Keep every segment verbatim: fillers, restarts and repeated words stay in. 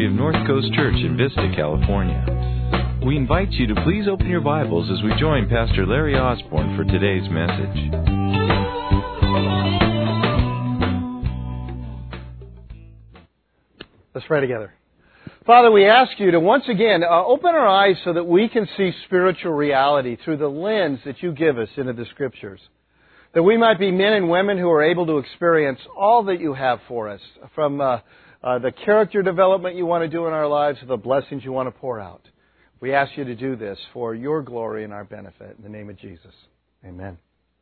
ministry of North Coast Church in Vista, California. We invite you to please open your Bibles as we join Pastor Larry Osborne for today's message. Let's pray together. Father, we ask you to once again uh, open our eyes so that we can see spiritual reality through the lens that you give us into the Scriptures. That we might be men and women who are able to experience all that you have for us, from uh, uh, the character development you want to do in our lives to the blessings you want to pour out. We ask you to do this for your glory and our benefit. In the name of Jesus. Amen.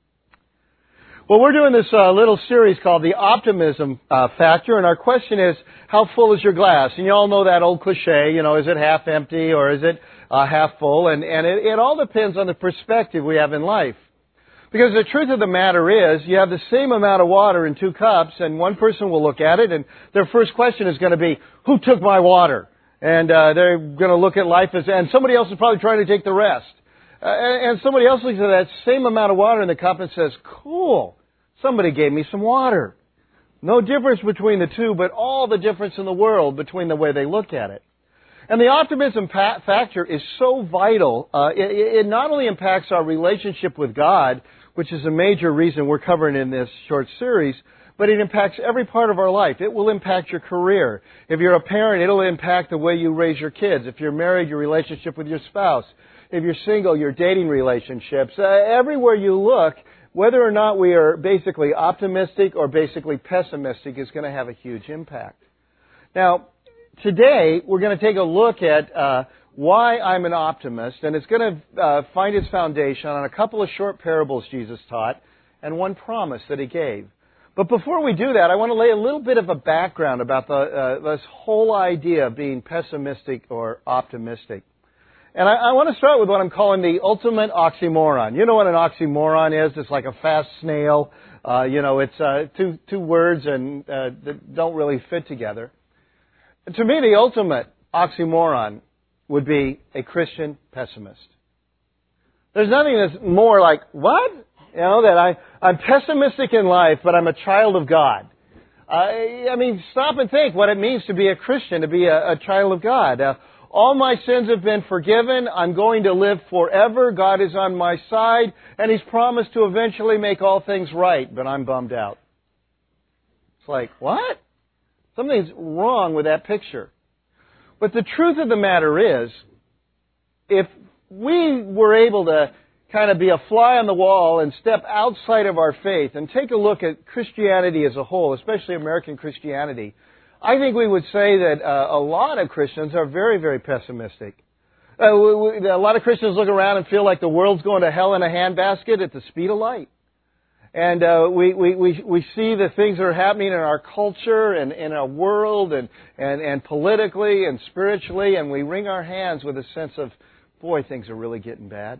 Well, we're doing this uh, little series called The Optimism uh, Factor, and our question is, how full is your glass? And you all know that old cliche, you know, is it half empty or is it uh, half full? And, and it, it all depends on the perspective we have in life. Because the truth of the matter is, you have the same amount of water in two cups, and one person will look at it, and their first question is going to be, who took my water? And uh, they're going to look at life as, and somebody else is probably trying to take the rest. Uh, and, and somebody else looks at that same amount of water in the cup and says, cool, somebody gave me some water. No difference between the two, but all the difference in the world between the way they look at it. And the optimism pa- factor is so vital. Uh, it, it not only impacts our relationship with God, which is a major reason we're covering in this short series, but it impacts every part of our life. It will impact your career. If you're a parent, it'll impact the way you raise your kids. If you're married, your relationship with your spouse. If you're single, your dating relationships. Uh, everywhere you look, whether or not we are basically optimistic or basically pessimistic is going to have a huge impact. Now, today we're going to take a look at uh, why I'm an optimist, and it's going to uh, find its foundation on a couple of short parables Jesus taught and one promise that He gave. But before we do that, I want to lay a little bit of a background about the, uh, this whole idea of being pessimistic or optimistic. And I, I want to start with what I'm calling the ultimate oxymoron. You know what an oxymoron is? It's like a fast snail. Uh, you know, it's uh, two two words and uh, that don't really fit together. And to me, the ultimate oxymoron would be a Christian pessimist. There's nothing that's more like, what? You know, that I, I'm pessimistic in life, but I'm a child of God. I, I mean, stop and think what it means to be a Christian, to be a, a child of God. Uh, all my sins have been forgiven. I'm going to live forever. God is on my side, and He's promised to eventually make all things right, but I'm bummed out. It's like, what? Something's wrong with that picture. But the truth of the matter is, if we were able to kind of be a fly on the wall and step outside of our faith and take a look at Christianity as a whole, especially American Christianity, I think we would say that uh, a lot of Christians are very, very pessimistic. Uh, we, we, a lot of Christians look around and feel like the world's going to hell in a handbasket at the speed of light. And uh, we, we, we, we see the things that are happening in our culture and in our world and, and, and politically and spiritually, and we wring our hands with a sense of, boy, things are really getting bad.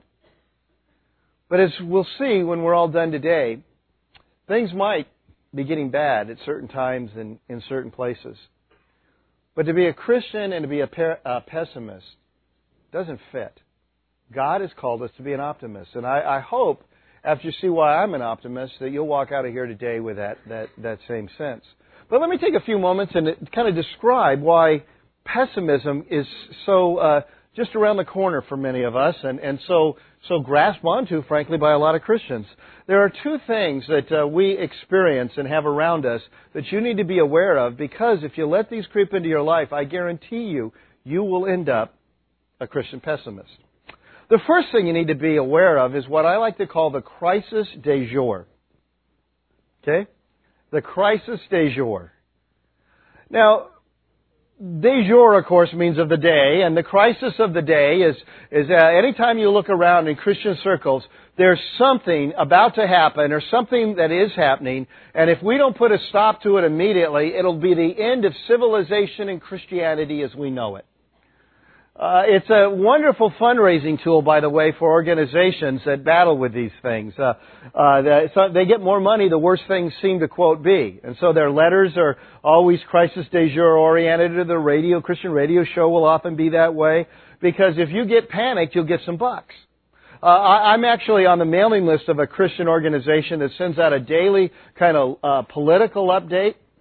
But as we'll see when we're all done today, things might be getting bad at certain times and in certain places. But to be a Christian and to be a, per, a pessimist doesn't fit. God has called us to be an optimist. And I, I hope, after you see why I'm an optimist, that you'll walk out of here today with that, that, that same sense. But let me take a few moments and kind of describe why pessimism is so uh, just around the corner for many of us and, and so, so grasped onto, frankly, by a lot of Christians. There are two things that uh, we experience and have around us that you need to be aware of, because if you let these creep into your life, I guarantee you, you will end up a Christian pessimist. The first thing you need to be aware of is what I like to call the crisis du jour. Okay? The crisis du jour. Now, du jour, of course, means of the day, and the crisis of the day is, is uh, anytime you look around in Christian circles, there's something about to happen or something that is happening, and if we don't put a stop to it immediately, it'll be the end of civilization and Christianity as we know it. Uh, it's a wonderful fundraising tool, by the way, for organizations that battle with these things. Uh, uh, the, so they get more money the worse things seem to, quote, be. And so their letters are always crisis du jour oriented. The radio, Christian radio show will often be that way, because if you get panicked, you'll get some bucks. Uh, I, I'm actually on the mailing list of a Christian organization that sends out a daily kind of uh, political update.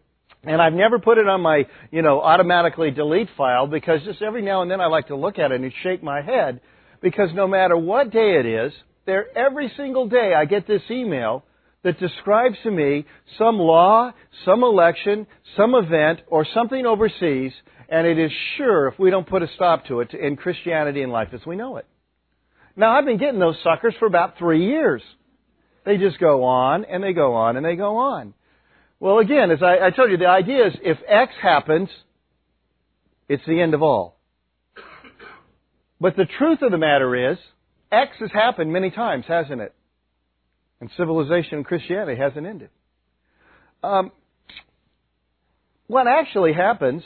And I've never put it on my, you know, automatically delete file because just every now and then I like to look at it and shake my head because no matter what day it is, there every single day I get this email that describes to me some law, some election, some event, or something overseas, and it is sure, if we don't put a stop to it, to end Christianity and life as we know it. Now, I've been getting those suckers for about three years. They just go on, and they go on, and they go on. Well, again, as I, I told you, the idea is if X happens, it's the end of all. But the truth of the matter is, X has happened many times, hasn't it? And civilization and Christianity hasn't ended. Um, what actually happens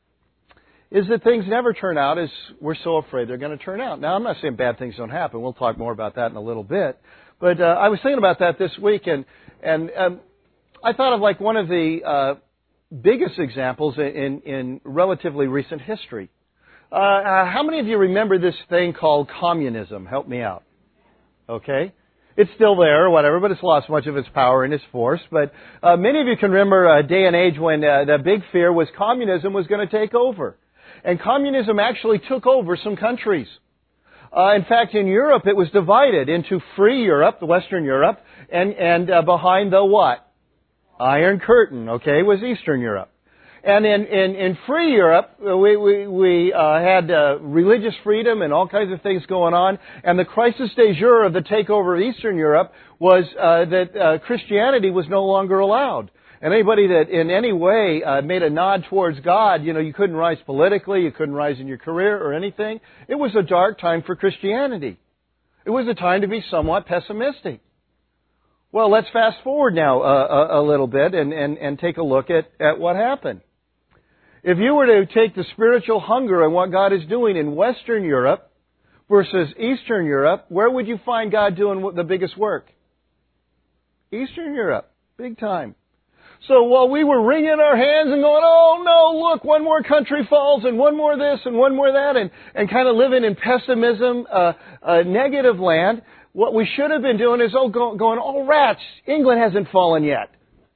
is that things never turn out as we're so afraid they're going to turn out. Now, I'm not saying bad things don't happen. We'll talk more about that in a little bit. But uh, I was thinking about that this week, and, and um, I thought of like one of the uh, biggest examples in, in, in relatively recent history. Uh, uh, how many of you remember this thing called communism? Help me out. Okay? It's still there or whatever, but it's lost much of its power and its force. But uh, many of you can remember a day and age when uh, the big fear was communism was going to take over. And communism actually took over some countries. Uh, in fact, in Europe, it was divided into free Europe, the Western Europe, and, and uh, behind the what? Iron Curtain, okay, was Eastern Europe. And in, in, in free Europe, we, we, we uh, had uh, religious freedom and all kinds of things going on. And the crisis de jure of the takeover of Eastern Europe was uh, that uh, Christianity was no longer allowed. And anybody that in any way uh, made a nod towards God, you know, you couldn't rise politically, you couldn't rise in your career or anything. It was a dark time for Christianity. It was a time to be somewhat pessimistic. Well, let's fast forward now uh, a, a little bit and, and, and take a look at, at what happened. If you were to take the spiritual hunger and what God is doing in Western Europe versus Eastern Europe, where would you find God doing the biggest work? Eastern Europe. Big time. So while we were wringing our hands and going, oh no, look, one more country falls and one more this and one more that, and, and kind of living in pessimism, uh, uh, negative land, what we should have been doing is oh, go, going, oh rats, England hasn't fallen yet.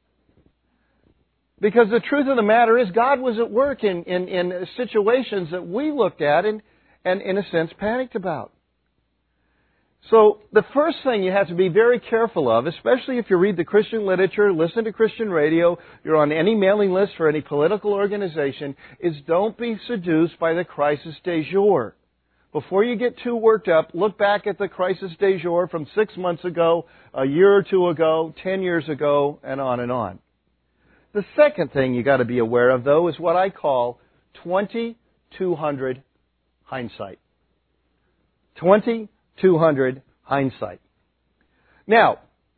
Because the truth of the matter is God was at work in, in, in situations that we looked at and, and in a sense panicked about. So the first thing you have to be very careful of, especially if you read the Christian literature, listen to Christian radio, you're on any mailing list for any political organization, is don't be seduced by the crisis de jure. Before you get too worked up, look back at the crisis de jure from six months ago, a year or two ago, ten years ago, and on and on. The second thing you got to be aware of, though, is what I call twenty-two hundred hindsight. twenty-two hundred hindsight. Now,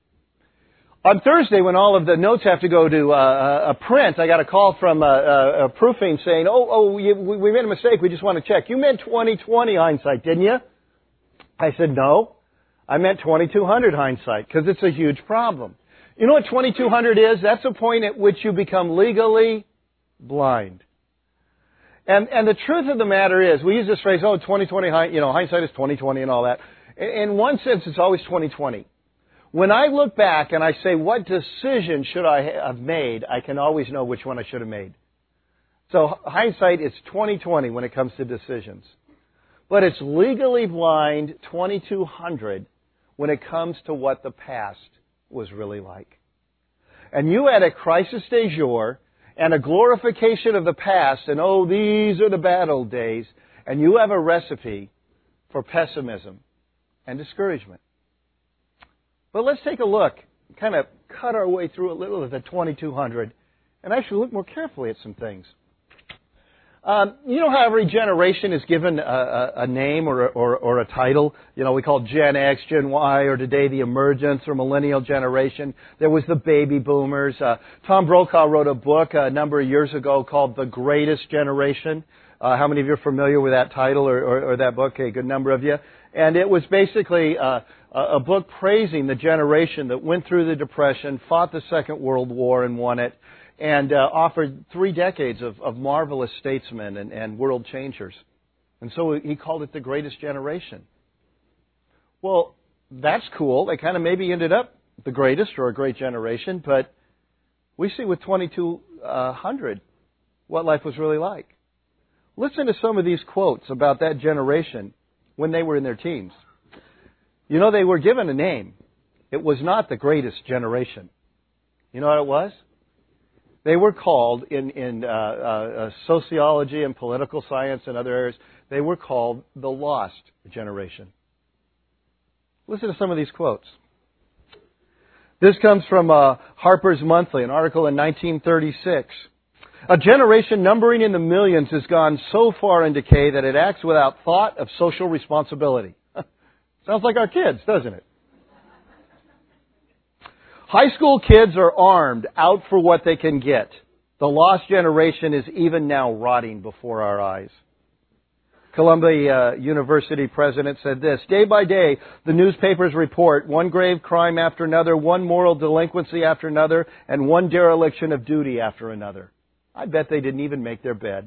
on Thursday, when all of the notes have to go to uh, a print, I got a call from uh, uh, proofing saying, "Oh, oh, we, we made a mistake. We just want to check. You meant twenty twenty hindsight, didn't you?" I said, "No, I meant twenty-two hundred hindsight because it's a huge problem." You know what twenty-two hundred is? That's the point at which you become legally blind. And and the truth of the matter is, we use this phrase, oh, twenty twenty, you know, hindsight is twenty twenty and all that. In one sense, it's always twenty twenty. When I look back and I say, what decision should I have made, I can always know which one I should have made. So hindsight is twenty twenty when it comes to decisions. But it's legally blind twenty-two hundred when it comes to what the past was really like. And you had a crisis de jure and a glorification of the past, and oh, these are the bad old days, and you have a recipe for pessimism and discouragement. But let's take a look, kind of cut our way through a little of the twenty-two hundred, and actually look more carefully at some things. Um, you know how every generation is given a, a, a name or, or, or a title? You know, we call Gen X, Gen Y, or today the emergence or millennial generation. There was the baby boomers. Uh, Tom Brokaw wrote a book a number of years ago called The Greatest Generation. Uh, how many of you are familiar with that title or, or, or that book? A good number of you. And it was basically uh, a book praising the generation that went through the Depression, fought the Second World War and won it, and uh, offered three decades of, of marvelous statesmen and, and world changers. And so he called it the greatest generation. Well, that's cool. They kind of maybe ended up the greatest or a great generation, but we see with twenty-two hundred what life was really like. Listen to some of these quotes about that generation when they were in their teens. You know, they were given a name. It was not the greatest generation. You know what it was? They were called, in, in uh, uh, sociology and political science and other areas, they were called the lost generation. Listen to some of these quotes. This comes from uh, Harper's Monthly, an article in nineteen thirty-six. A generation numbering in the millions has gone so far in decay that it acts without thought of social responsibility. Sounds like our kids, doesn't it? High school kids are armed, out for what they can get. The lost generation is even now rotting before our eyes. Columbia uh, University president said this, day by day, the newspapers report one grave crime after another, one moral delinquency after another, and one dereliction of duty after another. I bet they didn't even make their bed.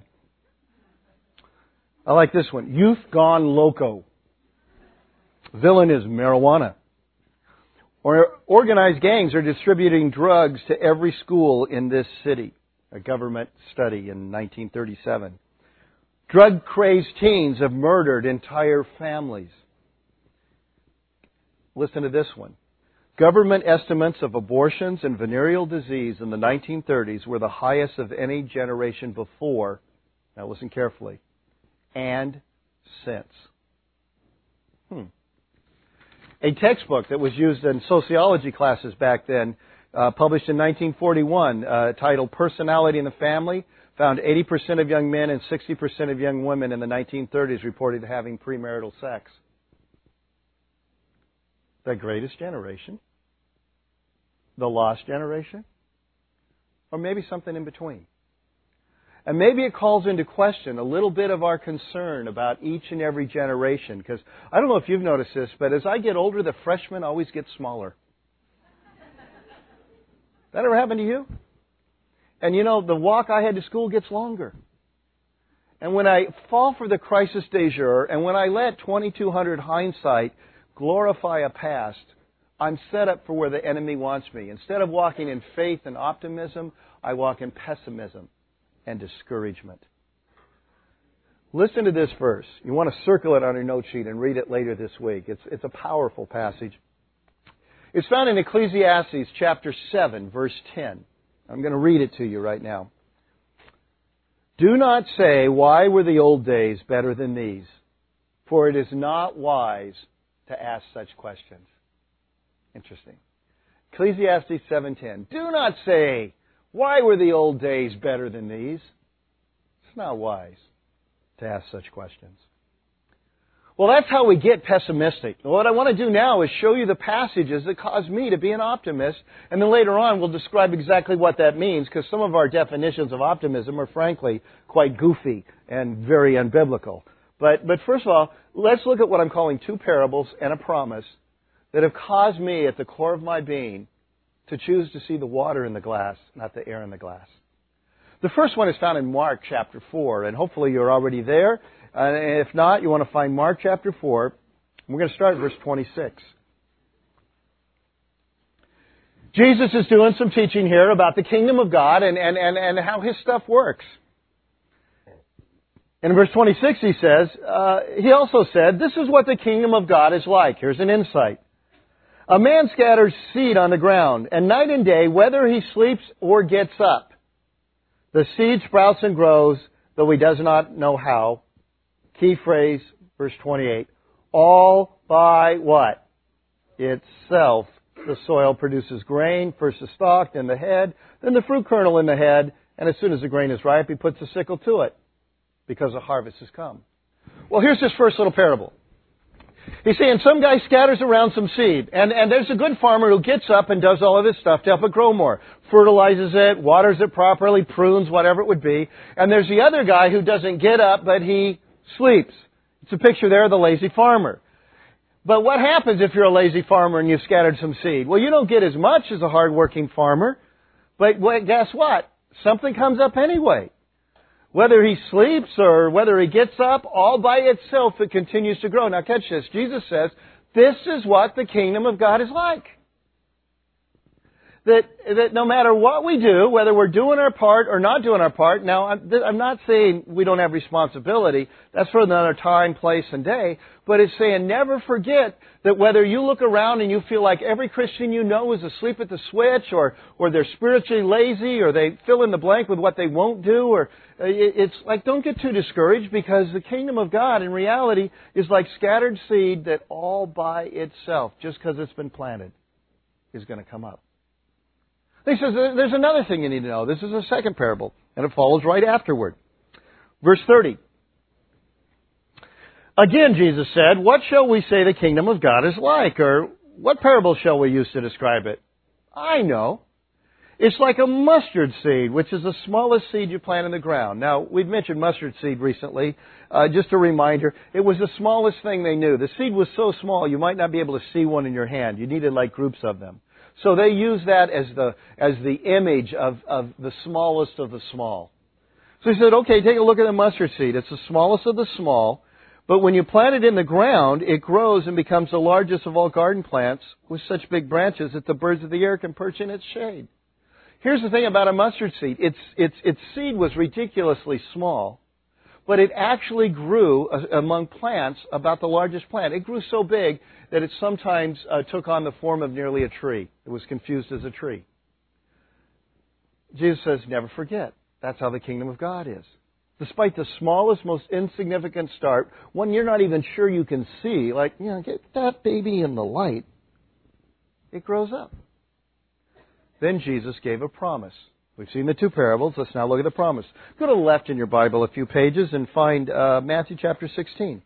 I like this one. Youth gone loco. Villain is marijuana. Or organized gangs are distributing drugs to every school in this city. A government study in nineteen thirty-seven. Drug-crazed teens have murdered entire families. Listen to this one. Government estimates of abortions and venereal disease in the nineteen thirties were the highest of any generation before, now listen carefully, and since. Hmm. A textbook that was used in sociology classes back then, uh, published in nineteen forty-one, uh, titled Personality in the Family, found eighty percent of young men and sixty percent of young women in the nineteen thirties reported having premarital sex. The greatest generation? The lost generation? Or maybe something in between? And maybe it calls into question a little bit of our concern about each and every generation. Because I don't know if you've noticed this, but as I get older, the freshmen always get smaller. That ever happened to you? And you know, the walk I had to school gets longer. And when I fall for the crisis de jour, and when I let twenty-two hundred hindsight glorify a past, I'm set up for where the enemy wants me. Instead of walking in faith and optimism, I walk in pessimism and discouragement. Listen to this verse. You want to circle it on your note sheet and read it later this week. It's, it's a powerful passage. It's found in Ecclesiastes chapter seven, verse ten. I'm going to read it to you right now. Do not say, why were the old days better than these? For it is not wise to ask such questions. Interesting. Ecclesiastes seven ten. Do not say, why were the old days better than these? It's not wise to ask such questions. Well, that's how we get pessimistic. What I want to do now is show you the passages that cause me to be an optimist, and then later on we'll describe exactly what that means, because some of our definitions of optimism are frankly quite goofy and very unbiblical. But, but first of all, let's look at what I'm calling two parables and a promise that have caused me at the core of my being to choose to see the water in the glass, not the air in the glass. The first one is found in Mark chapter four, and hopefully you're already there. And if not, you want to find Mark chapter four. We're going to start at verse twenty-six. Jesus is doing some teaching here about the kingdom of God and, and, and, and how His stuff works. And in verse twenty-six he says, uh, He also said, this is what the kingdom of God is like. Here's an insight. A man scatters seed on the ground, and night and day, whether he sleeps or gets up, the seed sprouts and grows, though he does not know how. Key phrase, verse twenty-eight. All by what? Itself. The soil produces grain, first the stalk, then the head, then the fruit kernel in the head, and as soon as the grain is ripe, he puts a sickle to it, because the harvest has come. Well, here's this first little parable. He's saying some guy scatters around some seed, and, and there's a good farmer who gets up and does all of this stuff to help it grow more. Fertilizes it, waters it properly, prunes, whatever it would be. And there's the other guy who doesn't get up, but he sleeps. It's a picture there of the lazy farmer. But what happens if you're a lazy farmer and you've scattered some seed? Well, you don't get as much as a hardworking farmer, but guess what? Something comes up anyway. Whether he sleeps or whether he gets up, all by itself it continues to grow. Now catch this. Jesus says, this is what the kingdom of God is like. that, that no matter what we do, whether we're doing our part or not doing our part, now I'm, I'm not saying we don't have responsibility. That's for another time, place, and day. But it's saying never forget that whether you look around and you feel like every Christian you know is asleep at the switch, or, or they're spiritually lazy, or they fill in the blank with what they won't do, or it's like, don't get too discouraged, because the kingdom of God in reality is like scattered seed that all by itself, just because it's been planted, is going to come up. He says there's another thing you need to know. This is a second parable, and it follows right afterward. Verse thirty. Again, Jesus said, what shall we say the kingdom of God is like? Or what parable shall we use to describe it? I know. It's like a mustard seed, which is the smallest seed you plant in the ground. Now, we've mentioned mustard seed recently. Uh, just a reminder, it was the smallest thing they knew. The seed was so small you might not be able to see one in your hand. You needed like groups of them. So they use that as the as the image of, of the smallest of the small. So he said, okay, take a look at the mustard seed. It's the smallest of the small, but when you plant it in the ground, it grows and becomes the largest of all garden plants with such big branches that the birds of the air can perch in its shade. Here's the thing about a mustard seed. Its, its, its seed was ridiculously small, but it actually grew among plants about the largest plant. It grew so big that it sometimes uh, took on the form of nearly a tree. It was confused as a tree. Jesus says, never forget. That's how the kingdom of God is. Despite the smallest, most insignificant start, one you're not even sure you can see, like, you know, get that baby in the light, it grows up. Then Jesus gave a promise. We've seen the two parables. Let's now look at the promise. Go to the left in your Bible a few pages and find uh, Matthew chapter sixteen.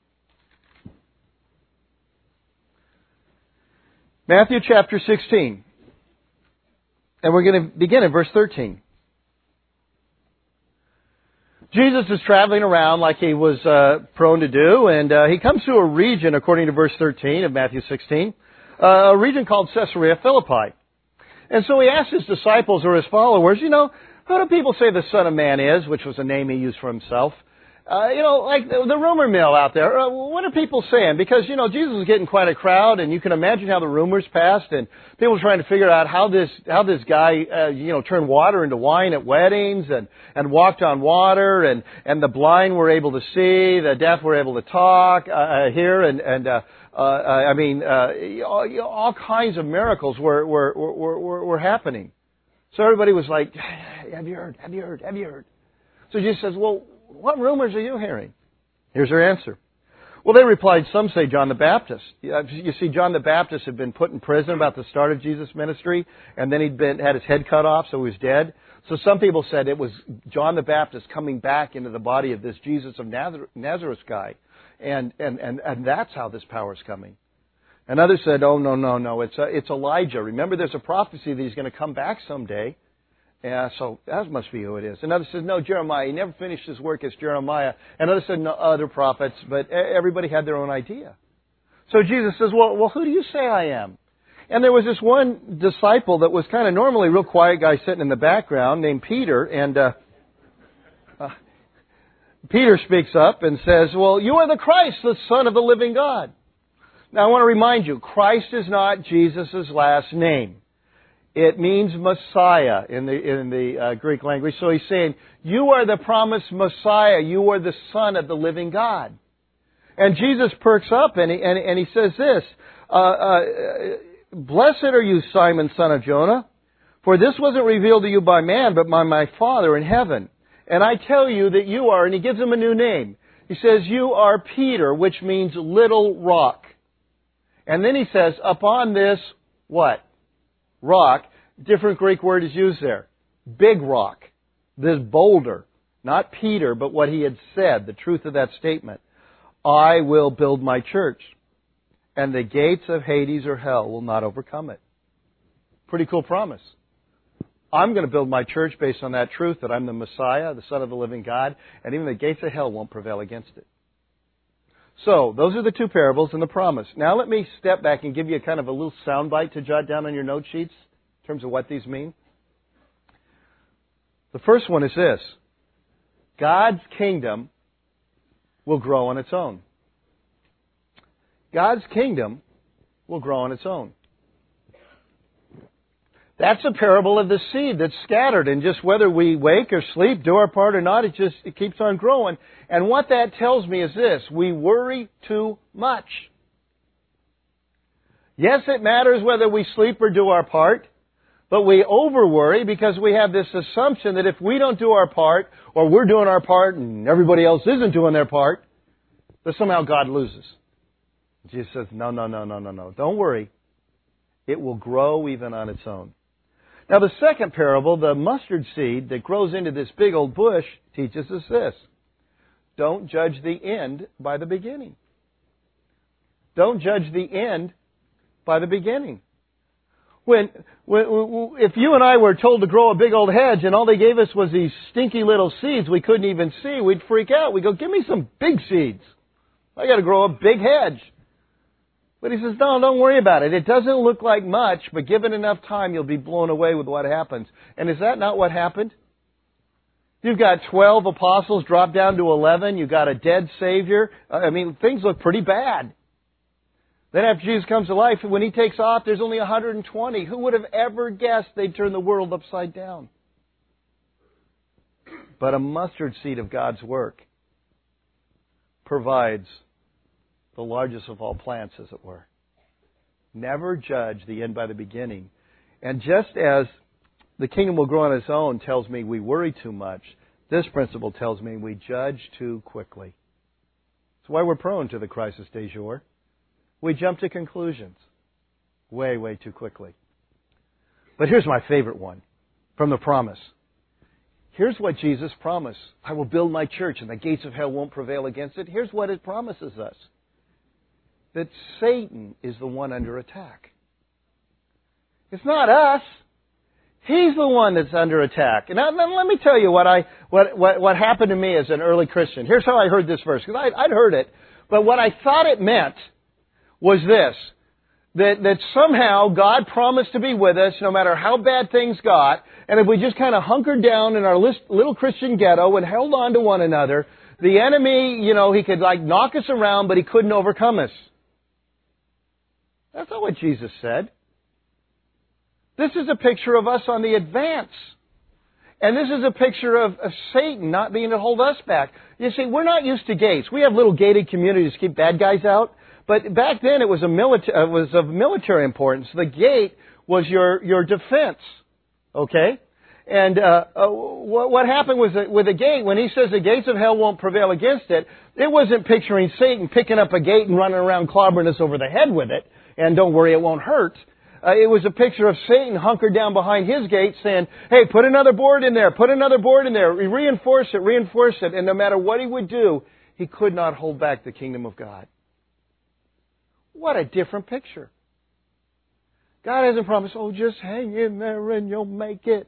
Matthew chapter sixteen. And we're going to begin in verse thirteen. Jesus is traveling around like he was uh, prone to do, and uh, he comes to a region, according to verse thirteen of Matthew sixteen, uh, a region called Caesarea Philippi. And so he asked his disciples or his followers, you know, who do people say the Son of Man is, which was a name he used for himself? Uh, you know, like the, the rumor mill out there. Uh, what are people saying? Because, you know, Jesus was getting quite a crowd, and you can imagine how the rumors passed, and people were trying to figure out how this how this guy, uh, you know, turned water into wine at weddings, and, and walked on water, and, and the blind were able to see, the deaf were able to talk, uh, hear, and, and uh, uh, I mean, uh, all, you know, all kinds of miracles were, were, were, were, were happening. So everybody was like, have you heard? Have you heard? Have you heard? So Jesus says, well, what rumors are you hearing? Here's their answer. Well, they replied, some say John the Baptist. You see, John the Baptist had been put in prison about the start of Jesus' ministry, and then he'd been had his head cut off, so he was dead. So some people said it was John the Baptist coming back into the body of this Jesus of Nazareth guy, and and and, and that's how this power is coming. And others said, oh, no, no, no, it's, uh, it's Elijah. Remember, there's a prophecy that he's going to come back someday. Yeah, so that must be who it is. And others said, no, Jeremiah. He never finished his work as Jeremiah. And others said, no, other prophets. But everybody had their own idea. So Jesus says, well, well, who do you say I am? And there was this one disciple that was kind of normally a real quiet guy sitting in the background named Peter. And uh, uh, Peter speaks up and says, well, you are the Christ, the Son of the living God. Now, I want to remind you, Christ is not Jesus' last name. It means Messiah in the in the uh, Greek language. So he's saying, you are the promised Messiah. You are the Son of the living God. And Jesus perks up and he, and, and he says this, uh, uh, blessed are you, Simon, son of Jonah, for this wasn't revealed to you by man, but by my Father in heaven. And I tell you that you are, and he gives him a new name. He says, you are Peter, which means little rock. And then he says, upon this, what? Rock, different Greek word is used there. Big rock. This boulder. Not Peter, but what he had said, the truth of that statement. I will build my church, and the gates of Hades or hell will not overcome it. Pretty cool promise. I'm going to build my church based on that truth, that I'm the Messiah, the Son of the living God, and even the gates of hell won't prevail against it. So, those are the two parables and the promise. Now let me step back and give you a kind of a little soundbite to jot down on your note sheets in terms of what these mean. The first one is this. God's kingdom will grow on its own. God's kingdom will grow on its own. That's a parable of the seed that's scattered, and just whether we wake or sleep, do our part or not, it just it keeps on growing. And what that tells me is this: we worry too much. Yes, it matters whether we sleep or do our part, but we over-worry because we have this assumption that if we don't do our part, or we're doing our part and everybody else isn't doing their part, that somehow God loses. Jesus says, no, no, no, no, no, no. Don't worry. It will grow even on its own. Now, the second parable, the mustard seed that grows into this big old bush, teaches us this: don't judge the end by the beginning. Don't judge the end by the beginning. When, when, if you and I were told to grow a big old hedge and all they gave us was these stinky little seeds we couldn't even see, we'd freak out. We'd go, give me some big seeds. I got to grow a big hedge. But he says, no, don't worry about it. It doesn't look like much, but given enough time, you'll be blown away with what happens. And is that not what happened? You've got twelve apostles dropped down to eleven. You've got a dead Savior. I mean, things look pretty bad. Then after Jesus comes to life, when He takes off, there's only one hundred twenty. Who would have ever guessed they'd turn the world upside down? But a mustard seed of God's work provides the largest of all plants, as it were. Never judge the end by the beginning. And just as the kingdom will grow on its own tells me we worry too much, this principle tells me we judge too quickly. That's why we're prone to the crisis du jour. We jump to conclusions way, way too quickly. But here's my favorite one from the promise. Here's what Jesus promised. I will build my church and the gates of hell won't prevail against it. Here's what it promises us. That Satan is the one under attack. It's not us. He's the one that's under attack. And now, now let me tell you what I what, what what happened to me as an early Christian. Here's how I heard this verse, because I'd, I'd heard it, but what I thought it meant was this: that that somehow God promised to be with us no matter how bad things got, and if we just kind of hunkered down in our little Christian ghetto and held on to one another, the enemy, you know, he could like knock us around, but he couldn't overcome us. That's not what Jesus said. This is a picture of us on the advance. And this is a picture of, of Satan not being able to hold us back. You see, we're not used to gates. We have little gated communities to keep bad guys out. But back then it was, a milita- it was of military importance. The gate was your, your defense. Okay? And uh, uh, what, what happened was that with the gate, when he says the gates of hell won't prevail against it, it wasn't picturing Satan picking up a gate and running around clobbering us over the head with it. And don't worry, it won't hurt. Uh, it was a picture of Satan hunkered down behind his gate saying, hey, put another board in there, put another board in there, reinforce it, reinforce it. And no matter what he would do, he could not hold back the kingdom of God. What a different picture. God hasn't promised, oh, just hang in there and you'll make it.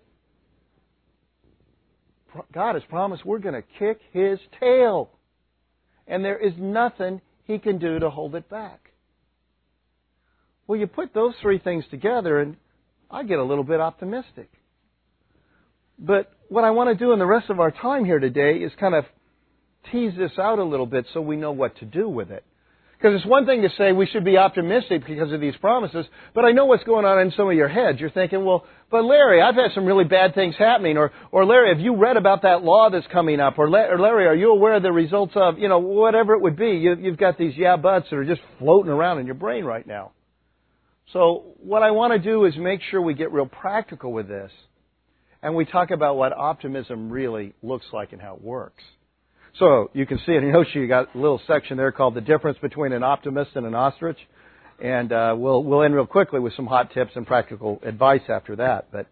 God has promised we're going to kick his tail. And there is nothing he can do to hold it back. Well, you put those three things together and I get a little bit optimistic. But what I want to do in the rest of our time here today is kind of tease this out a little bit so we know what to do with it. Because it's one thing to say we should be optimistic because of these promises, but I know what's going on in some of your heads. You're thinking, well, but Larry, I've had some really bad things happening. Or, or Larry, have you read about that law that's coming up? Or, or Larry, are you aware of the results of, you know, whatever it would be? You, you've got these yeah buts that are just floating around in your brain right now. So what I want to do is make sure we get real practical with this. And we talk about what optimism really looks like and how it works. So you can see in your notes you got a little section there called the difference between an optimist and an ostrich. And uh, we'll we'll end real quickly with some hot tips and practical advice after that. But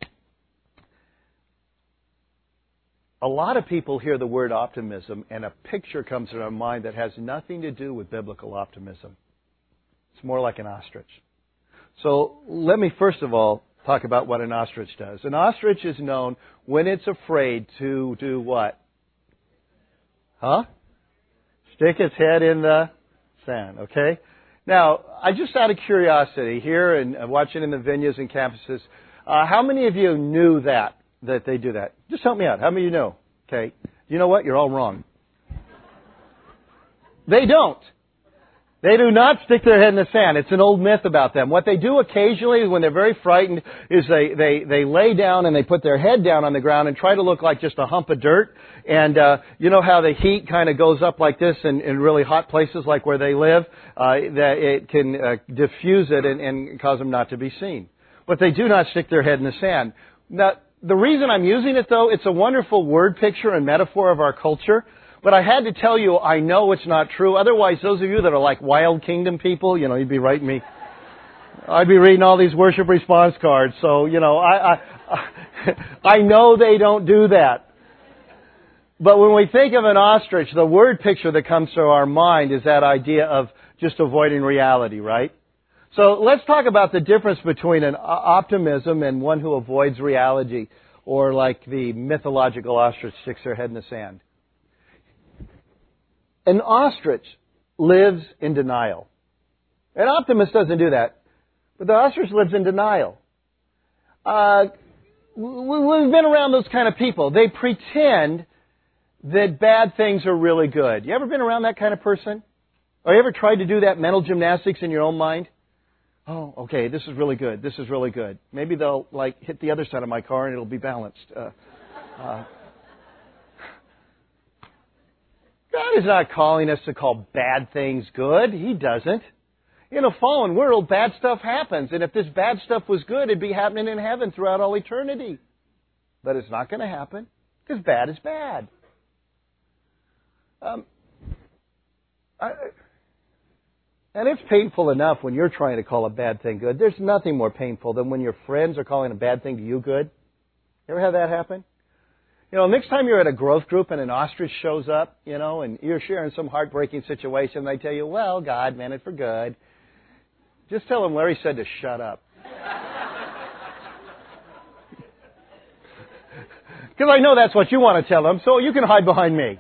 a lot of people hear the word optimism and a picture comes to their mind that has nothing to do with biblical optimism. It's more like an ostrich. So let me first of all talk about what an ostrich does. An ostrich is known when it's afraid to do what? Huh? Stick its head in the sand, okay? Now, I just out of curiosity here and watching in the venues and campuses, uh, how many of you knew that, that they do that? Just help me out. How many of you know? Okay. You know what? You're all wrong. They don't. They do not stick their head in the sand. It's an old myth about them. What they do occasionally when they're very frightened is they, they, they lay down and they put their head down on the ground and try to look like just a hump of dirt. And uh, you know how the heat kind of goes up like this in, in really hot places like where they live? Uh, that it can uh, diffuse it and, and cause them not to be seen. But they do not stick their head in the sand. Now, the reason I'm using it, though, it's a wonderful word picture and metaphor of our culture. But I had to tell you, I know it's not true. Otherwise, those of you that are like Wild Kingdom people, you know, you'd be writing me. I'd be reading all these worship response cards. So, you know, I, I, I know they don't do that. But when we think of an ostrich, the word picture that comes to our mind is that idea of just avoiding reality, right? So let's talk about the difference between an optimism and one who avoids reality, or like the mythological ostrich sticks their head in the sand. An ostrich lives in denial. An optimist doesn't do that, but the ostrich lives in denial. Uh, we've been around those kind of people. They pretend that bad things are really good. You ever been around that kind of person? Or you ever tried to do that mental gymnastics in your own mind? Oh, okay, this is really good. This is really good. Maybe they'll like hit the other side of my car and it'll be balanced. Uh, uh, God is not calling us to call bad things good. He doesn't. In a fallen world, bad stuff happens. And if this bad stuff was good, it'd be happening in heaven throughout all eternity. But it's not going to happen because bad is bad. Um, I, and it's painful enough when you're trying to call a bad thing good. There's nothing more painful than when your friends are calling a bad thing to you good. You ever have that happen? You know, next time you're at a growth group and an ostrich shows up, you know, and you're sharing some heartbreaking situation, and they tell you, well, God meant it for good. Just tell them Larry said to shut up. Because I know that's what you want to tell them, so you can hide behind me.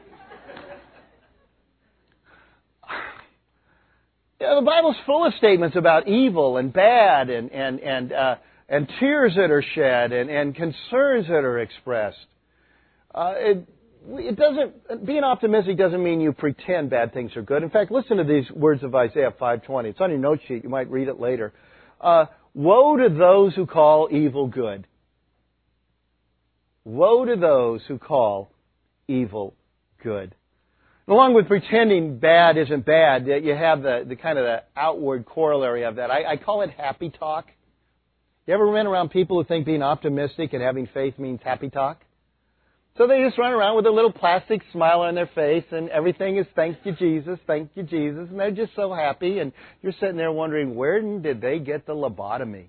You know, the Bible's full of statements about evil and bad and, and, and, uh, and tears that are shed and, and concerns that are expressed. Uh, it, it doesn't, being optimistic doesn't mean you pretend bad things are good. In fact, listen to these words of Isaiah five twenty. It's on your note sheet. You might read it later. Uh, Woe to those who call evil good. Woe to those who call evil good. And along with pretending bad isn't bad, you have the, the kind of the outward corollary of that. I, I call it happy talk. You ever been around people who think being optimistic and having faith means happy talk? So they just run around with a little plastic smile on their face and everything is thank you, Jesus, thank you, Jesus. And they're just so happy. And you're sitting there wondering, where did they get the lobotomy?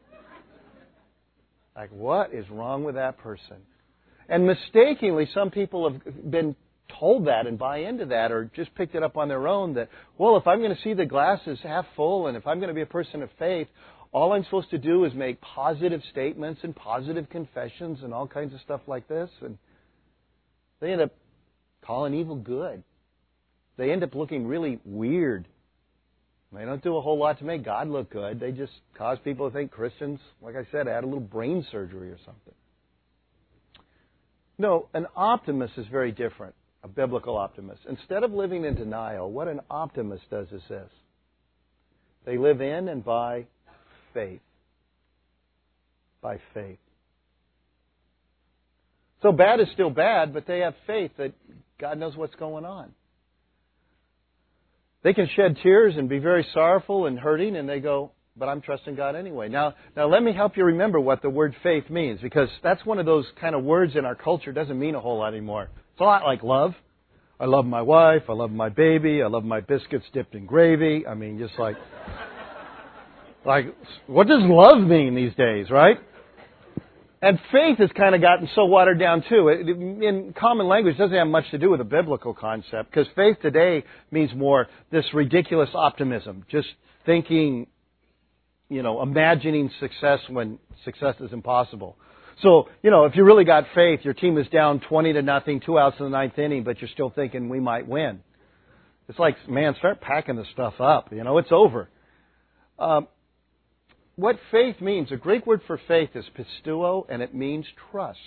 Like, what is wrong with that person? And mistakenly, some people have been told that and buy into that or just picked it up on their own that, well, if I'm going to see the glass as half full and if I'm going to be a person of faith, all I'm supposed to do is make positive statements and positive confessions and all kinds of stuff like this. And they end up calling evil good. They end up looking really weird. They don't do a whole lot to make God look good. They just cause people to think Christians, like I said, had a little brain surgery or something. No, an optimist is very different, a biblical optimist. Instead of living in denial, what an optimist does is this. They live in and by faith. By faith. So bad is still bad, but they have faith that God knows what's going on. They can shed tears and be very sorrowful and hurting, and they go, but I'm trusting God anyway. Now, now let me help you remember what the word faith means, because that's one of those kind of words in our culture doesn't mean a whole lot anymore. It's a lot like love. I love my wife. I love my baby. I love my biscuits dipped in gravy. I mean, just like, like, what does love mean these days, right? And faith has kind of gotten so watered down too. It, in common language, it doesn't have much to do with a biblical concept, because faith today means more this ridiculous optimism, just thinking, you know, imagining success when success is impossible. So, you know, if you really got faith, your team is down twenty to nothing, two outs in the ninth inning, but you're still thinking we might win. It's like, man, start packing the stuff up. You know, it's over. Um, What faith means, a Greek word for faith is pisteuo, and it means trust.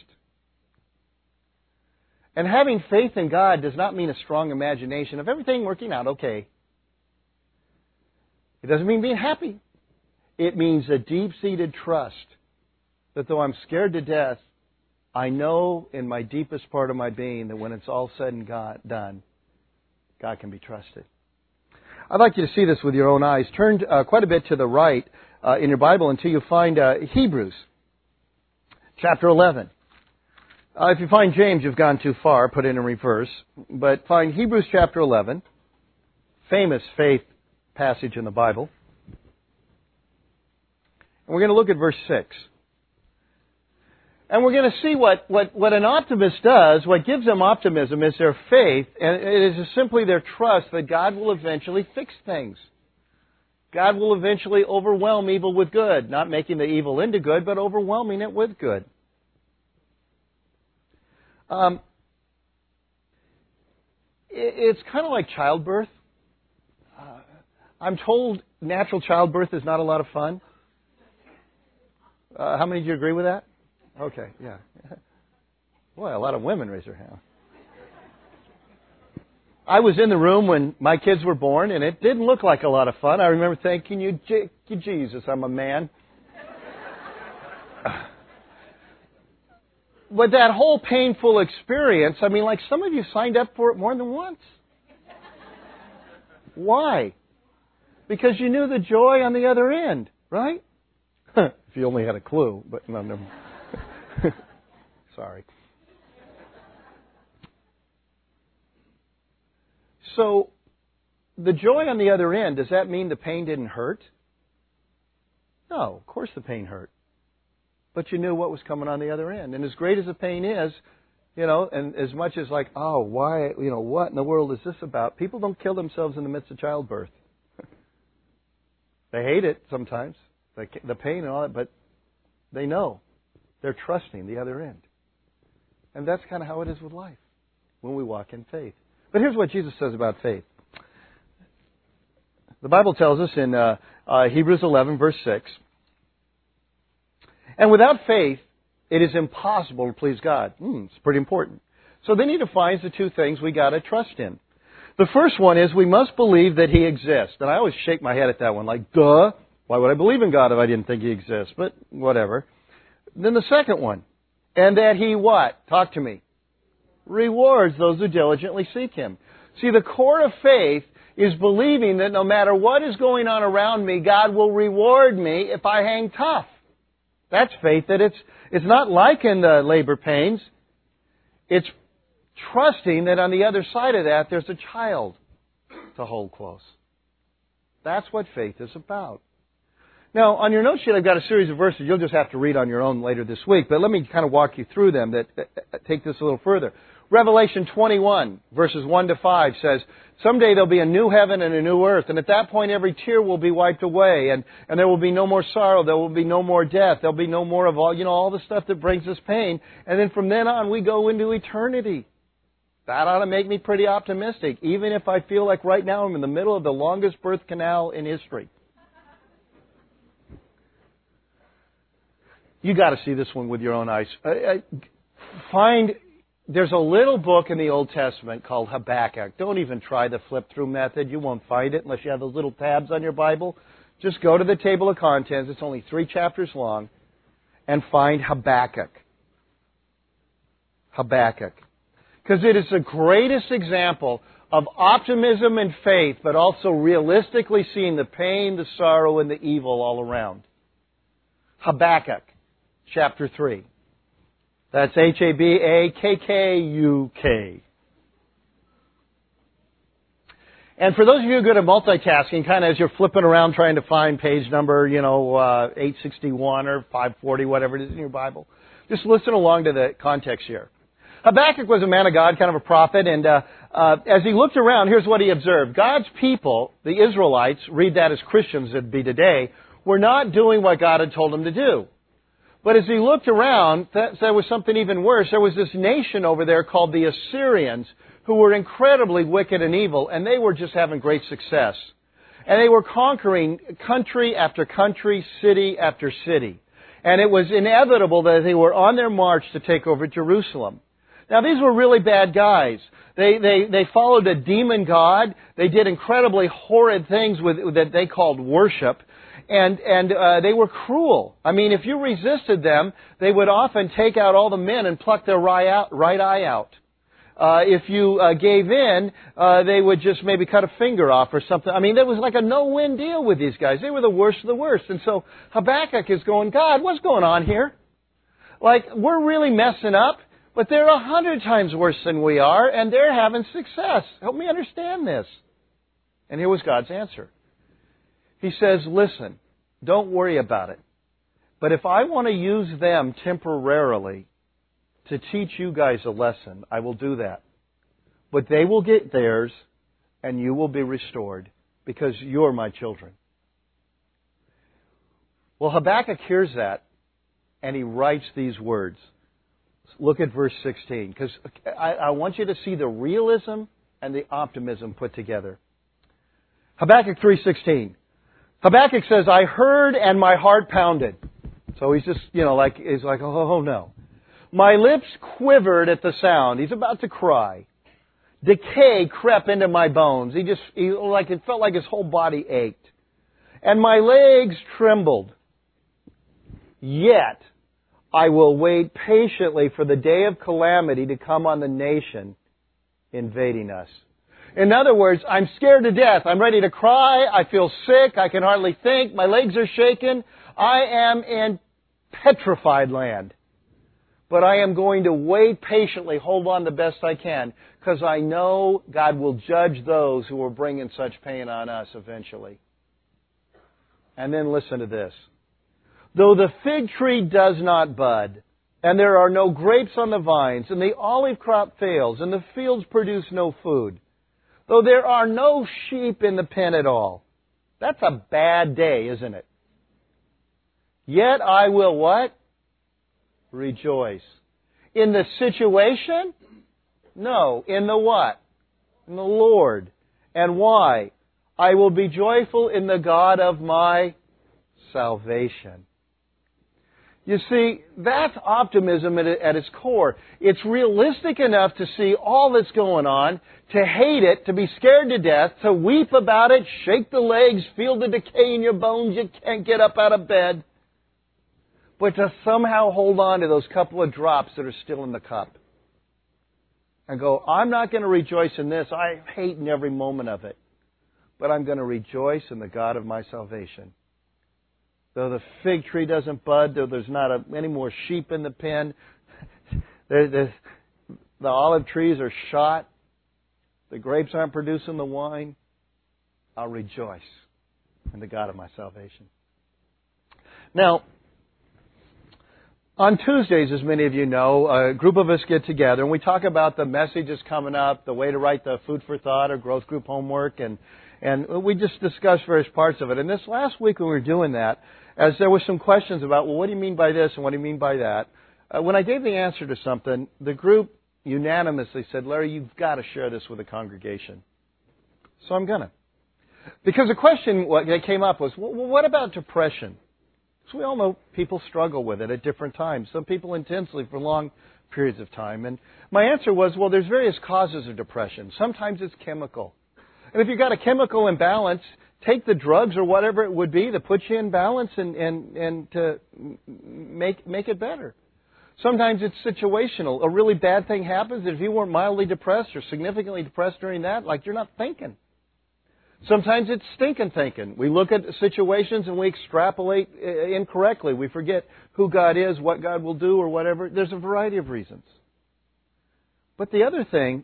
And having faith in God does not mean a strong imagination of everything working out okay. It doesn't mean being happy. It means a deep-seated trust that though I'm scared to death, I know in my deepest part of my being that when it's all said and God, done, God can be trusted. I'd like you to see this with your own eyes. Turn uh, quite a bit to the right uh, in your Bible until you find uh, Hebrews chapter eleven. Uh, if you find James, you've gone too far. Put it in reverse. But find Hebrews chapter eleven, famous faith passage in the Bible. And we're going to look at verse six. And we're going to see what, what, what an optimist does. What gives them optimism is their faith, and it is simply their trust that God will eventually fix things. God will eventually overwhelm evil with good. Not making the evil into good, but overwhelming it with good. Um, it, it's kind of like childbirth. Uh, I'm told natural childbirth is not a lot of fun. Uh, how many of you agree with that? Okay, yeah. Boy, a lot of women raise their hand. I was in the room when my kids were born, and it didn't look like a lot of fun. I remember thinking, you, Jesus, I'm a man. But that whole painful experience, I mean, like some of you signed up for it more than once. Why? Because you knew the joy on the other end, right? If you only had a clue, but no, no. Sorry. So, the joy on the other end, does that mean the pain didn't hurt? No, of course the pain hurt. But you knew what was coming on the other end. And as great as the pain is, you know, and as much as like, oh, why, you know, what in the world is this about? People don't kill themselves in the midst of childbirth. They hate it sometimes, the, the pain and all that, but they know. They're trusting the other end. And that's kind of how it is with life when we walk in faith. But here's what Jesus says about faith. The Bible tells us in uh, uh, Hebrews eleven, verse six, and without faith, it is impossible to please God. Hmm, it's pretty important. So then he defines the two things we got to trust in. The first one is we must believe that He exists. And I always shake my head at that one, like, duh, why would I believe in God if I didn't think He exists? But whatever. Then the second one, and that He what? Talk to me. Rewards those who diligently seek Him. See, the core of faith is believing that no matter what is going on around me, God will reward me if I hang tough. That's faith. That it's it's not like in the labor pains. It's trusting that on the other side of that, there's a child to hold close. That's what faith is about. Now, on your note sheet, I've got a series of verses you'll just have to read on your own later this week, but let me kind of walk you through them that uh, take this a little further. Revelation twenty-one, verses one to five says, someday there'll be a new heaven and a new earth, and at that point every tear will be wiped away, and, and there will be no more sorrow, there will be no more death, there'll be no more of all, you know, all the stuff that brings us pain, and then from then on we go into eternity. That ought to make me pretty optimistic, even if I feel like right now I'm in the middle of the longest birth canal in history. You got to see this one with your own eyes. Find, there's a little book in the Old Testament called Habakkuk. Don't even try the flip-through method. You won't find it unless you have those little tabs on your Bible. Just go to the table of contents. It's only three chapters long. And find Habakkuk. Habakkuk. Because it is the greatest example of optimism and faith, but also realistically seeing the pain, the sorrow, and the evil all around. Habakkuk. Chapter three. That's H A B A K K U K. And for those of you who are good at multitasking, kind of as you're flipping around trying to find page number, you know, uh, eight sixty-one or five forty, whatever it is in your Bible, just listen along to the context here. Habakkuk was a man of God, kind of a prophet, and uh, uh, as he looked around, here's what he observed. God's people, the Israelites, read that as Christians would be today, were not doing what God had told them to do. But as he looked around, there was something even worse. There was this nation over there called the Assyrians who were incredibly wicked and evil, and they were just having great success. And they were conquering country after country, city after city. And it was inevitable that they were on their march to take over Jerusalem. Now, these were really bad guys. They, they, they followed a demon god. They did incredibly horrid things with, that they called worship. And, and uh, they were cruel. I mean, if you resisted them, they would often take out all the men and pluck their right, out, right eye out. Uh, if you uh, gave in, uh, they would just maybe cut a finger off or something. I mean, there was like a no-win deal with these guys. They were the worst of the worst. And so Habakkuk is going, God, what's going on here? Like, we're really messing up, but they're a hundred times worse than we are, and they're having success. Help me understand this. And here was God's answer. He says, listen, don't worry about it. But if I want to use them temporarily to teach you guys a lesson, I will do that. But they will get theirs, and you will be restored, because you're my children. Well, Habakkuk hears that, and he writes these words. Look at verse sixteen, because I, I want you to see the realism and the optimism put together. Habakkuk three sixteen. Habakkuk says, I heard and my heart pounded. So he's just, you know, like, he's like, oh, oh no. My lips quivered at the sound. He's about to cry. Decay crept into my bones. He just, he, like, it felt like his whole body ached. And my legs trembled. Yet, I will wait patiently for the day of calamity to come on the nation invading us. In other words, I'm scared to death. I'm ready to cry. I feel sick. I can hardly think. My legs are shaking. I am in petrified land. But I am going to wait patiently, hold on the best I can, because I know God will judge those who are bringing such pain on us eventually. And then listen to this. Though the fig tree does not bud, and there are no grapes on the vines, and the olive crop fails, and the fields produce no food, though there are no sheep in the pen at all. That's a bad day, isn't it? Yet I will what? Rejoice. In the situation? No. In the what? In the Lord. And why? I will be joyful in the God of my salvation. You see, that's optimism at, at its core. It's realistic enough to see all that's going on, to hate it, to be scared to death, to weep about it, shake the legs, feel the decay in your bones, you can't get up out of bed. But to somehow hold on to those couple of drops that are still in the cup. And go, I'm not going to rejoice in this. I hate in every moment of it. But I'm going to rejoice in the God of my salvation. Though the fig tree doesn't bud, though there's not a, any more sheep in the pen, the, the, the olive trees are shot, the grapes aren't producing the wine, I'll rejoice in the God of my salvation. Now, on Tuesdays, as many of you know, a group of us get together and we talk about the messages coming up, the way to write the food for thought or growth group homework, and and we just discuss various parts of it. And this last week when we were doing that, as there were some questions about, well, what do you mean by this and what do you mean by that? Uh, when I gave the answer to something, the group unanimously said, Larry, you've got to share this with the congregation. So I'm going to. Because the question that came up was, well, what about depression? So we all know people struggle with it at different times. Some people intensely for long periods of time. And my answer was, well, there's various causes of depression. Sometimes it's chemical. And if you've got a chemical imbalance, take the drugs or whatever it would be to put you in balance and, and, and to make, make it better. Sometimes it's situational. A really bad thing happens, and if you weren't mildly depressed or significantly depressed during that, like you're not thinking. Sometimes it's stinking thinking. We look at situations and we extrapolate incorrectly. We forget who God is, what God will do, or whatever. There's a variety of reasons. But the other thing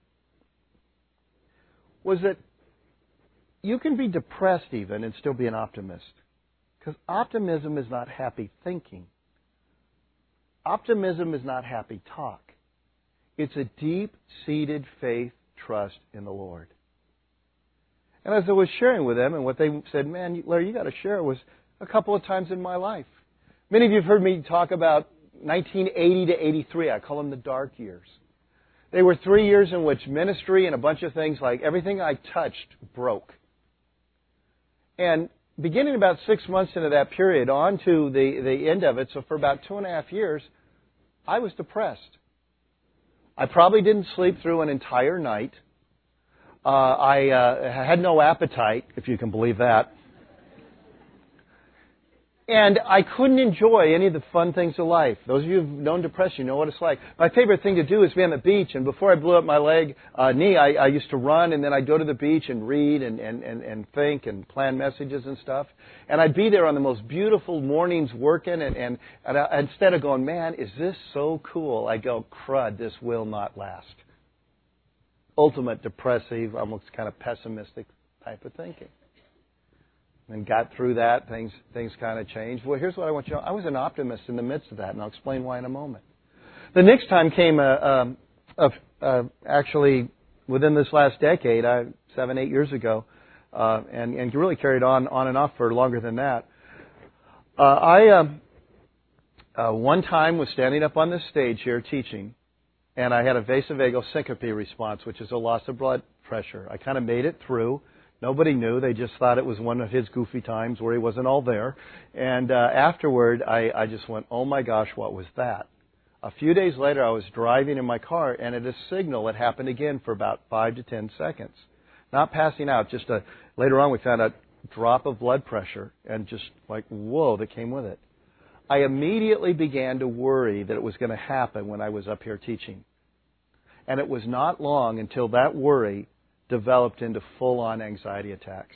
was that you can be depressed even and still be an optimist. Because optimism is not happy thinking. Optimism is not happy talk. It's a deep-seated faith, trust in the Lord. And as I was sharing with them, and what they said, man, Larry, you got to share, was a couple of times in my life. Many of you have heard me talk about nineteen eighty to eighty-three. I call them the dark years. They were three years in which ministry and a bunch of things, like everything I touched, broke. And beginning about six months into that period, on to the, the end of it, so for about two and a half years, I was depressed. I probably didn't sleep through an entire night. Uh, I uh, had no appetite, if you can believe that. And I couldn't enjoy any of the fun things of life. Those of you who've known depression, you know what it's like. My favorite thing to do is be on the beach. And before I blew up my leg, uh, knee, I, I used to run, and then I'd go to the beach and read and, and, and, and think and plan messages and stuff. And I'd be there on the most beautiful mornings working, and, and, and I, instead of going, man, is this so cool? I go, crud, this will not last. Ultimate depressive, almost kind of pessimistic type of thinking. And got through that, things things kind of changed. Well, here's what I want you to know. I was an optimist in the midst of that, and I'll explain why in a moment. The next time came uh, uh, uh, actually within this last decade, uh, seven, eight years ago, uh, and, and really carried on on and off for longer than that. Uh, I um, uh, one time was standing up on this stage here teaching, and I had a vasovagal syncope response, which is a loss of blood pressure. I kind of made it through. Nobody knew. They just thought it was one of his goofy times where he wasn't all there. And uh, afterward, I, I just went, oh my gosh, what was that? A few days later, I was driving in my car, and at a signal, it happened again for about five to ten seconds. Not passing out, just a, later on we found a drop of blood pressure, and just like, whoa, that came with it. I immediately began to worry that it was going to happen when I was up here teaching. And it was not long until that worry developed into full-on anxiety attacks.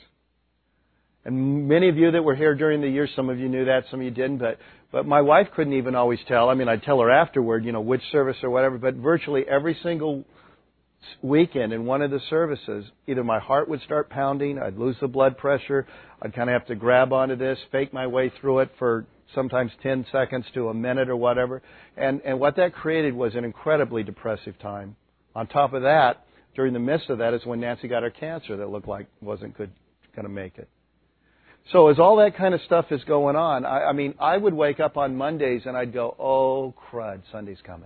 And many of you that were here during the year, some of you knew that, some of you didn't, but but my wife couldn't even always tell. I mean, I'd tell her afterward, you know, which service or whatever, but virtually every single weekend in one of the services, either my heart would start pounding, I'd lose the blood pressure, I'd kind of have to grab onto this, fake my way through it for sometimes ten seconds to a minute or whatever. And, and what that created was an incredibly depressive time. On top of that, during the midst of that is when Nancy got her cancer that looked like wasn't good, going to make it. So as all that kind of stuff is going on, I, I mean, I would wake up on Mondays and I'd go, oh, crud, Sunday's coming.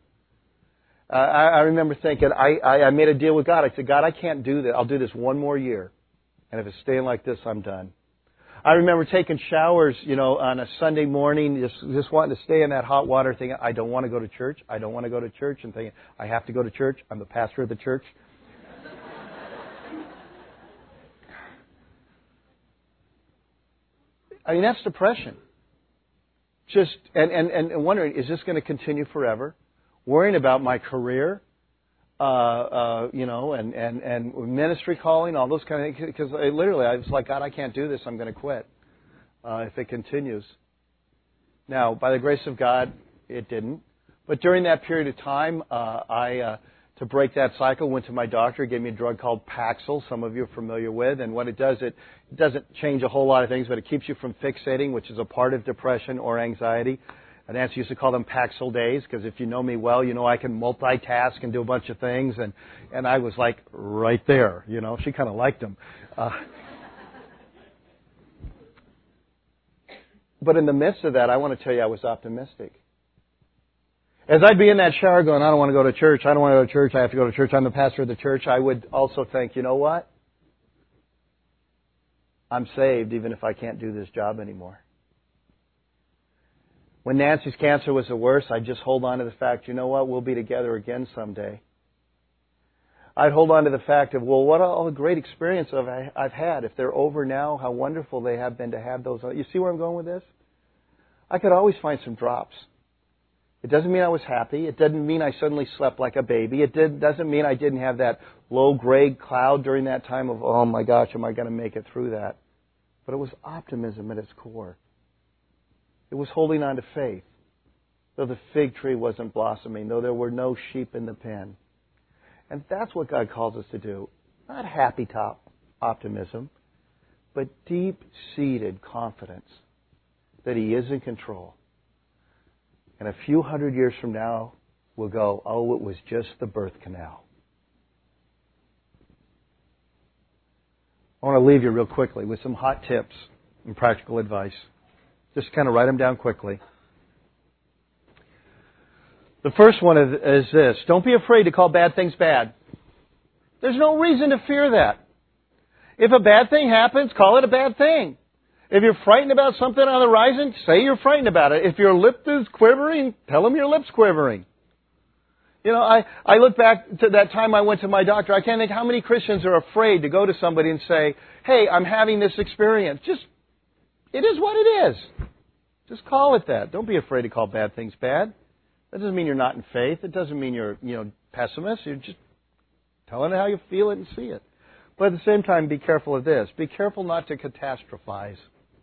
Uh, I, I remember thinking, I, I, I made a deal with God. I said, God, I can't do this. I'll do this one more year. And if it's staying like this, I'm done. I remember taking showers, you know, on a Sunday morning, just just wanting to stay in that hot water, thinking, I don't want to go to church. I don't want to go to church. And thinking, I have to go to church. I'm the pastor of the church. I mean, that's depression. Just, and, and, and wondering, is this going to continue forever? Worrying about my career, uh, uh, you know, and, and, and ministry calling, all those kind of things. Because literally, I was like, God, I can't do this. I'm going to quit uh, if it continues. Now, by the grace of God, it didn't. But during that period of time, uh, I, uh, to break that cycle, went to my doctor, gave me a drug called Paxil, some of you are familiar with. And what it does, it, it doesn't change a whole lot of things, but it keeps you from fixating, which is a part of depression or anxiety. And Nancy used to call them Paxil days, because if you know me well, you know I can multitask and do a bunch of things. And, and I was like right there, you know. She kind of liked them. Uh, but in the midst of that, I want to tell you I was optimistic. As I'd be in that shower going, I don't want to go to church, I don't want to go to church, I have to go to church, I'm the pastor of the church, I would also think, you know what? I'm saved even if I can't do this job anymore. When Nancy's cancer was the worst, I'd just hold on to the fact, you know what, we'll be together again someday. I'd hold on to the fact of, well, what all the great experience I've had. If they're over now, how wonderful they have been to have those. You see where I'm going with this? I could always find some drops. It doesn't mean I was happy. It doesn't mean I suddenly slept like a baby. It did, doesn't mean I didn't have that low-grade cloud during that time of, oh my gosh, am I going to make it through that? But it was optimism at its core. It was holding on to faith, though the fig tree wasn't blossoming, though there were no sheep in the pen. And that's what God calls us to do. Not happy top optimism, but deep-seated confidence that He is in control. And a few hundred years from now, we'll go, oh, it was just the birth canal. I want to leave you real quickly with some hot tips and practical advice. Just kind of write them down quickly. The first one is, is this. Don't be afraid to call bad things bad. There's no reason to fear that. If a bad thing happens, call it a bad thing. If you're frightened about something on the horizon, say you're frightened about it. If your lip is quivering, tell them your lip's quivering. You know, I, I look back to that time I went to my doctor. I can't think how many Christians are afraid to go to somebody and say, hey, I'm having this experience. Just, it is what it is. Just call it that. Don't be afraid to call bad things bad. That doesn't mean you're not in faith. It doesn't mean you're, you know, pessimist. You're just telling it how you feel it and see it. But at the same time, be careful of this. Be careful not to catastrophize.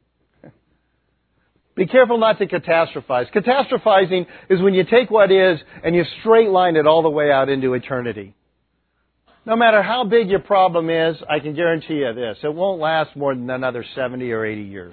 Be careful not to catastrophize. Catastrophizing is when you take what is and you straight line it all the way out into eternity. No matter how big your problem is, I can guarantee you this. It won't last more than another seventy or eighty years.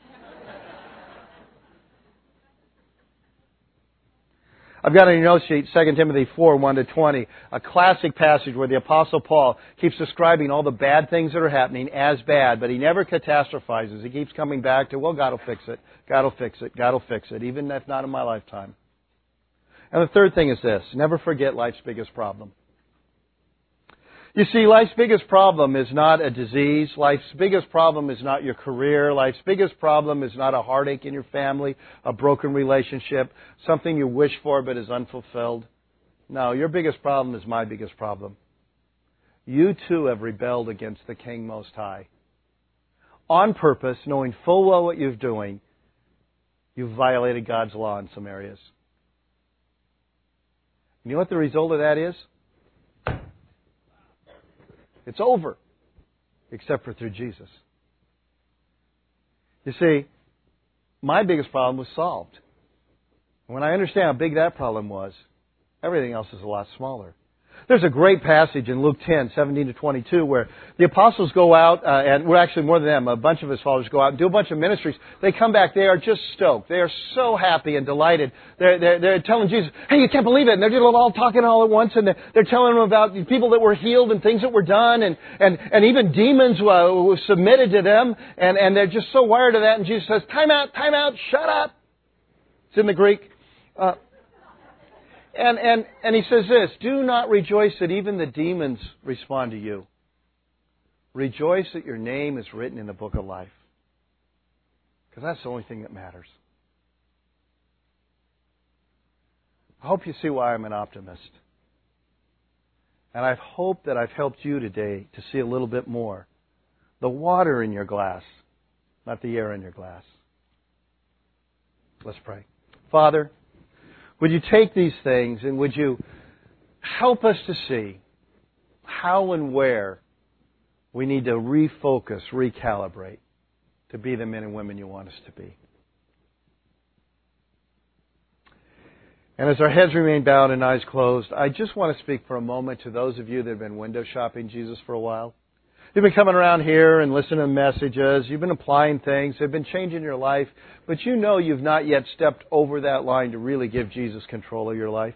I've got on your note sheet Second Timothy four, one to twenty, a classic passage where the Apostle Paul keeps describing all the bad things that are happening as bad, but he never catastrophizes. He keeps coming back to, well, God will fix it, God will fix it, God will fix it, even if not in my lifetime. And the third thing is this, never forget life's biggest problem. You see, life's biggest problem is not a disease. Life's biggest problem is not your career. Life's biggest problem is not a heartache in your family, a broken relationship, something you wish for but is unfulfilled. No, your biggest problem is my biggest problem. You too have rebelled against the King Most High. On purpose, knowing full well what you're doing, you've violated God's law in some areas. You know what the result of that is? It's over, except for through Jesus. You see, my biggest problem was solved. When I understand how big that problem was, everything else is a lot smaller. There's a great passage in Luke ten, seventeen to twenty-two, where the apostles go out, uh, and we're actually more than them, a bunch of his followers go out and do a bunch of ministries. They come back, they are just stoked. They are so happy and delighted. They're, they're, they're telling Jesus, hey, you can't believe it. And they're just all talking all at once, and they're, they're telling them about people that were healed and things that were done, and, and, and even demons were, were submitted to them, and, and they're just so wired to that. And Jesus says, time out, time out, shut up. It's in the Greek. Uh, And, and, and he says this, do not rejoice that even the demons respond to you. Rejoice that your name is written in the book of life. Because that's the only thing that matters. I hope you see why I'm an optimist. And I hope that I've helped you today to see a little bit more. The water in your glass, not the air in your glass. Let's pray. Father, would you take these things and would you help us to see how and where we need to refocus, recalibrate to be the men and women you want us to be. And as our heads remain bowed and eyes closed, I just want to speak for a moment to those of you that have been window shopping Jesus for a while. You've been coming around here and listening to messages. You've been applying things. They've been changing your life. But you know you've not yet stepped over that line to really give Jesus control of your life.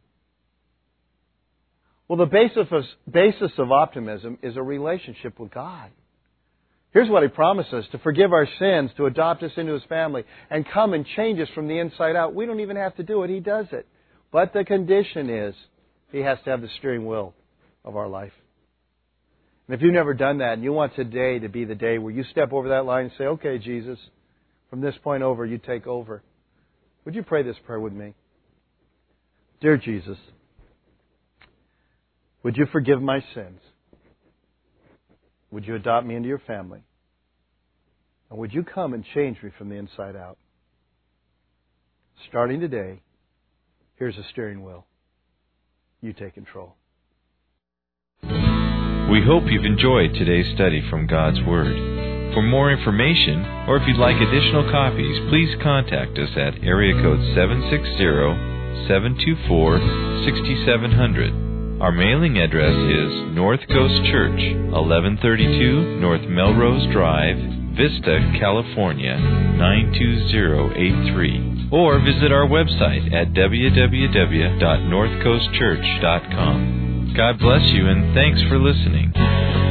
Well, the basis of, basis of optimism is a relationship with God. Here's what He promises, to forgive our sins, to adopt us into His family, and come and change us from the inside out. We don't even have to do it. He does it. But the condition is He has to have the steering wheel of our life. And if you've never done that and you want today to be the day where you step over that line and say, okay, Jesus, from this point over, you take over. Would you pray this prayer with me? Dear Jesus, would you forgive my sins? Would you adopt me into your family? And would you come and change me from the inside out? Starting today, here's a steering wheel. You take control. We hope you've enjoyed today's study from God's Word. For more information, or if you'd like additional copies, please contact us at area code seven six zero, seven two four, six seven zero zero. Our mailing address is North Coast Church, eleven thirty-two North Melrose Drive, Vista, California, nine two zero eight three. Or visit our website at w w w dot north coast church dot com. God bless you and thanks for listening.